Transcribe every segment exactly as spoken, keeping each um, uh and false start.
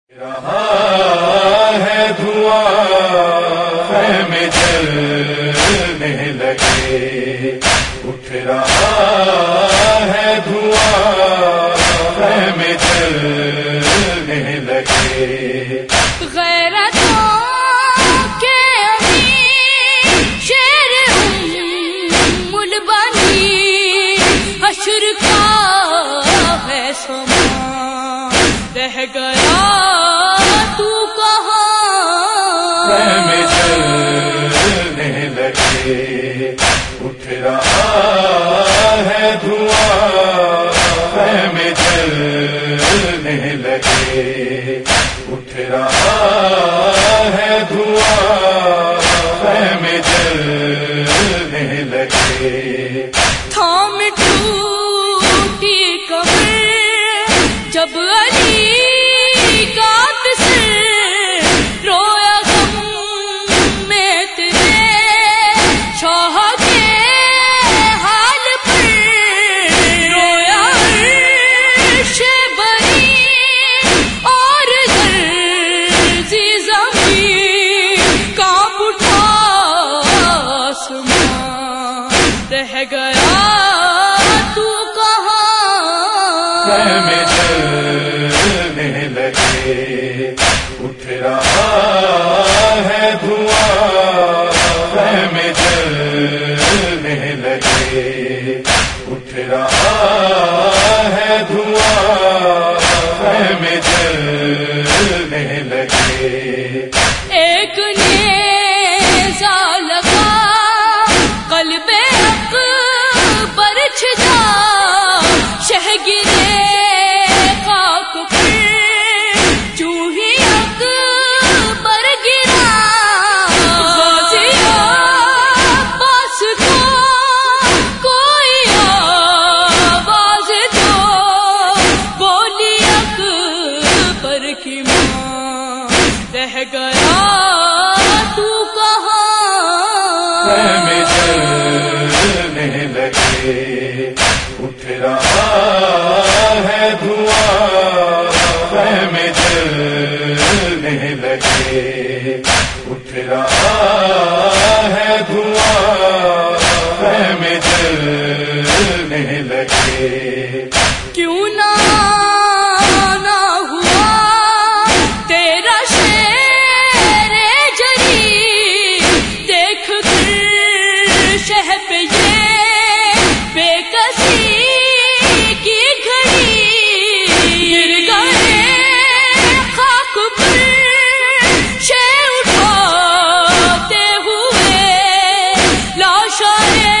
رہا ہے دھواں خیمے جلنے لگے، اٹھ رہا ہے دھواں خیمے جلنے لگے۔ غیرتوں کے امیر شیر ام البنی، حشر کا ہے سما، رہ گیا تو کہاں؟ خیمے جلنے لگے، اٹھ رہا ہے دھواں خیمے جلنے لگے، اٹھ رہا ہے دھواں خیمے جلنے لگے۔ تھام ٹوٹی کمر جب علی کا پسر، رویا غم میں تیرے شاہ کے حال پر، رویا عرش بری اور لرزی زمین، کانپ اٹھا آسمان، رہ گیا تو کہاں؟ خیمے جلنے لگے، اٹھ رہا ہے دھواں خیمے جلنے لگے، اٹھ رہا ہے دھواں خیمے جلنے لگے۔ ایک نیزہ لگا قلب اکبر چھجا، شہ گرے خاک پر چوہی اکبر گرا، غازی عباس کو کوئی آواز دو، بولی اکبر کی ماں، رہ گیا تو کہاں؟ خیمے جلنے لگے، اٹھ رہا ہے دھواں خیمے جلنے لگے، اٹھ رہا ہے دھواں خیمے جلنے لگے۔ کیوں نہ نہ ہوا تیرا شیر جری، دیکھ کر شہ پہ یہ بے کسی کی گھڑی، گر گئے خاک پر شہ اٹھاتے ہوئے، لاشائے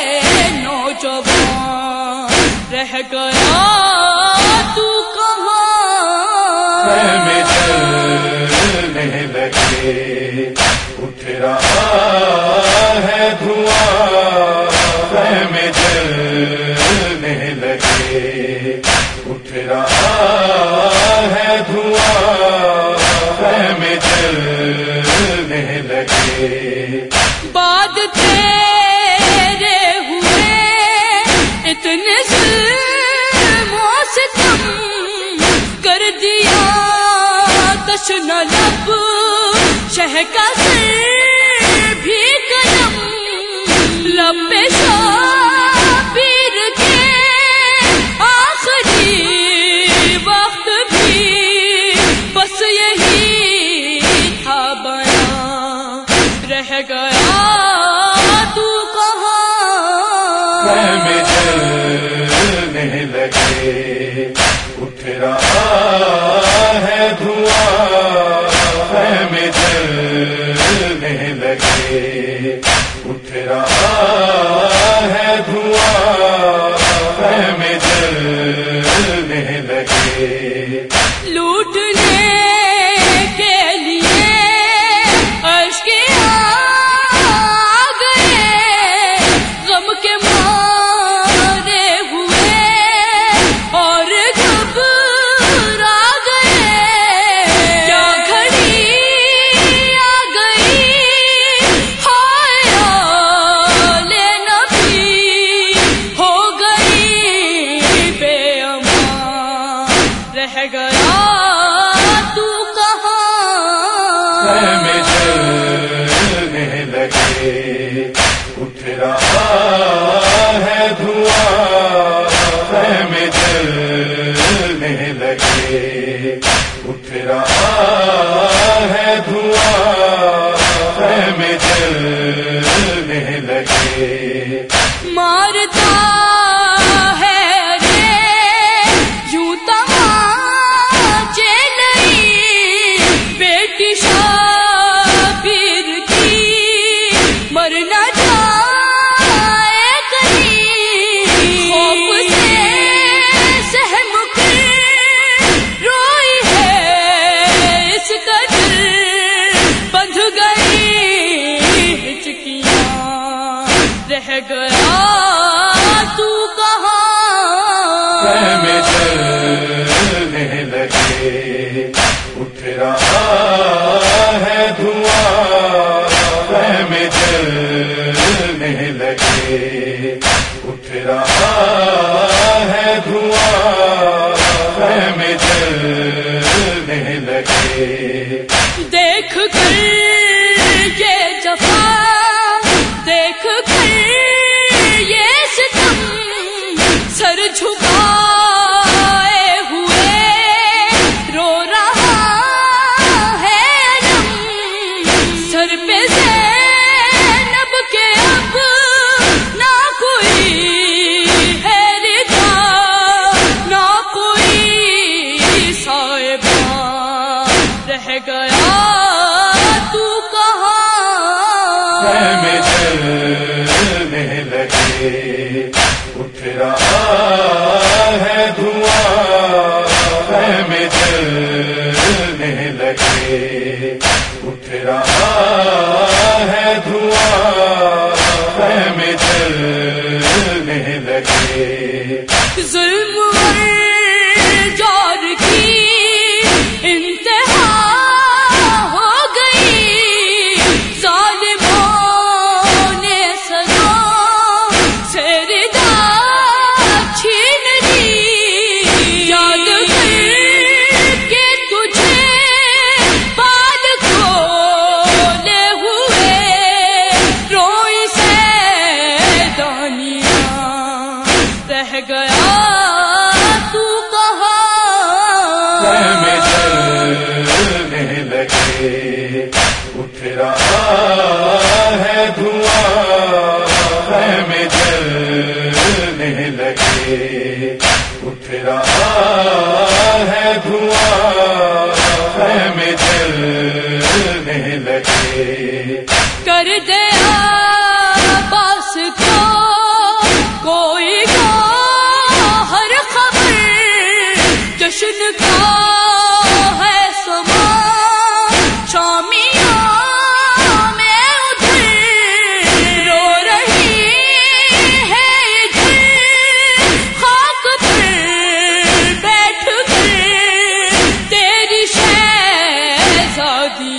نوجوان، رہ گیا تو کہاں؟ خیمے جلنے لگے، اٹھ رہا ہے دھواں خیمے جلنے لگے، اٹھ رہا ہے دھواں خیمے جلنے لگے۔ بعد تیرے ہوئے اتنے ظلم و ستم، کر دیا تشنہ لب شہ کا سر بھی قلم، لب پہ شبیر کے آخری وقت بھی بس یہی تھا بیان، رہ گیا تو کہاں؟ خیمے جلنے لگے، اٹھ رہا ہے دھواں خیمے جلنے لگے، اٹھ رہا ہے دھواں خیمے جلنے لگے۔ لوٹنے کے لیے عرش کے آ گئے، غم کے مارے ہوئے اور گھبرا گئے، کیا گھڑی آ گئی ہائے آل نبی، ہو گئی بے امان، رہ گیا اٹھ رہا ہے دھواں خیمے جلنے لگے مارتا ہے رے یوں تماچے نہیں بیٹی شابیر کی مرنا جائے کہیں خوف سے سہم کر روئی ہے اس قدر بندھ گئی ہچکیاں رہ گیا تو کہاں خیمے جلنے لگے اٹھ رہا ہے دھواں خیمے جلنے لگے اٹھ رہا ہے دھواں خیمے جلنے لگے دیکھ کر یہ جفا دیکھ کر یہ ستم سر جھکائے ہوئے رو رہا ہے علم سر پہ زینب کے اب نہ کوئی ہے رضا نہ کوئی صاحباں رہ گیا تو کہاں خیمے جلنے لگے اٹھ رہا ہے دھواں خیمے جلنے لگے اٹھ رہا ہے دھواں خیمے جلنے لگے ظلم اور جور کی انتہا ہو گئی ظالموں نے سزا سے ردا چھین لی یاد کر کے تجھے بال کھولے ہوئے روئی سے دانیاں رہ گیا تو کہاں خیمے جلنے لگے اٹھ رہا ہے دھواں خیمے جلنے لگے اٹھ رہا ہے دھواں خیمے جلنے لگے کر دیا باس کو کوئی کو ہر خبر جشن کا ہے سما شامیاں میں ادھر رو رہی ہے ادھر خاک پر بیٹھ کر تیری شہزادی